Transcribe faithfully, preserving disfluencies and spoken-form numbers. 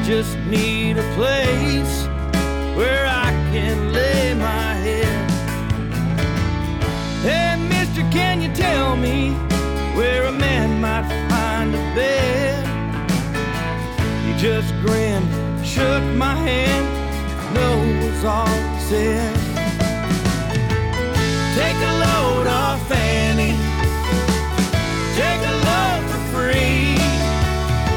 just need a place where I can lay my head. Hey, mister, can you tell me where a man might find a bed? He just grinned, shook my hand, no was all he said.